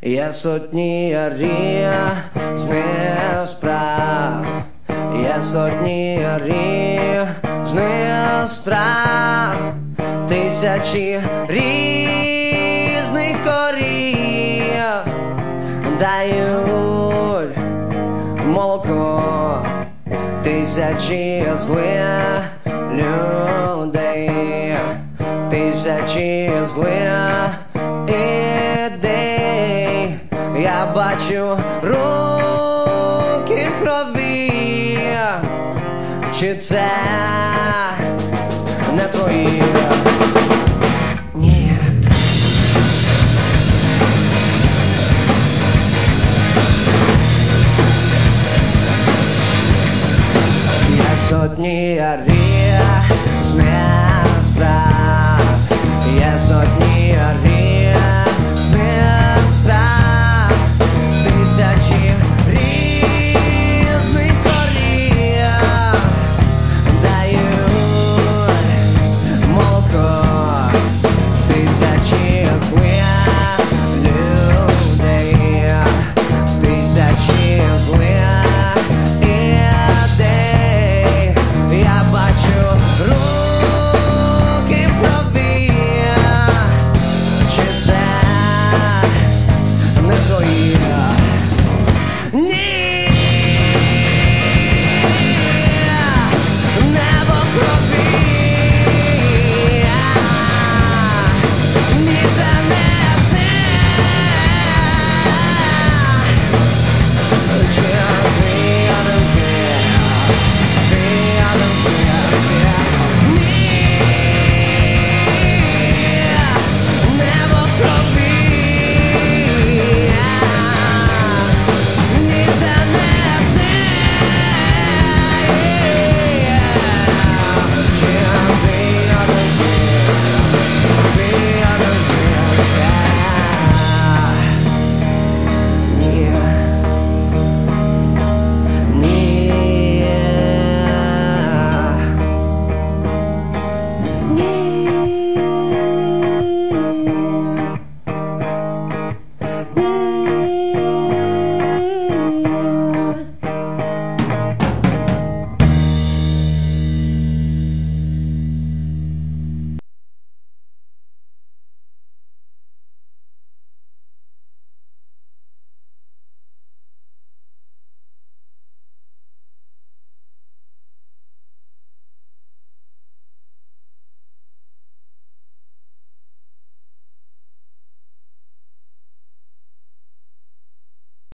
Є сотні різних справ, є сотні різних страв, тисячі різних корів дають молоко, тисячі злих людей, тисячі злих ідей. Я бачу руки в крові, чи це не твої? Ні. Є сотні різних